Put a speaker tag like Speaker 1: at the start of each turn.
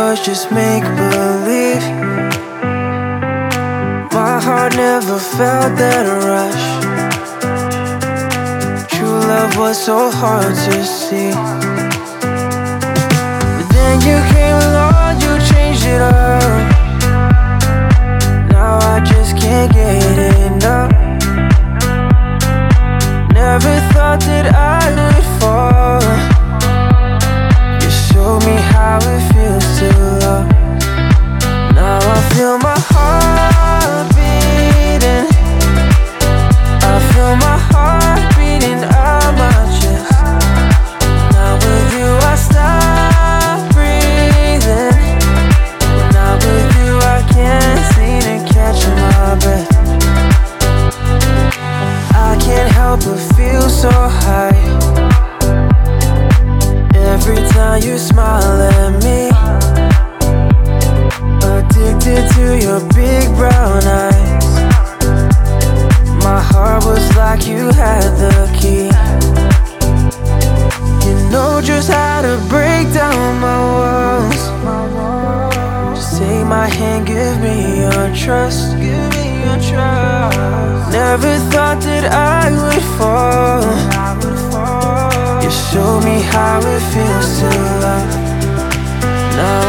Speaker 1: was just make-believe. My heart never felt that rush. True love was so hard to see. But then you came along, you changed it up. Now I just can't get enough. Never thought that I would fall. You showed me how it feels to love. Now I feel my heart beating. I feel my heart beating out my chest. Now with you I stop breathing. Now with you I can't seem to catch my breath. I can't help but feel so high every time you smile at me. Addicted to your big brown eyes. My heart was like you had the key. You know just how to break down my walls. Just take my hand, give me your trust. Give me your trust. Never thought that I would fall. You showed me how it feels to love. Now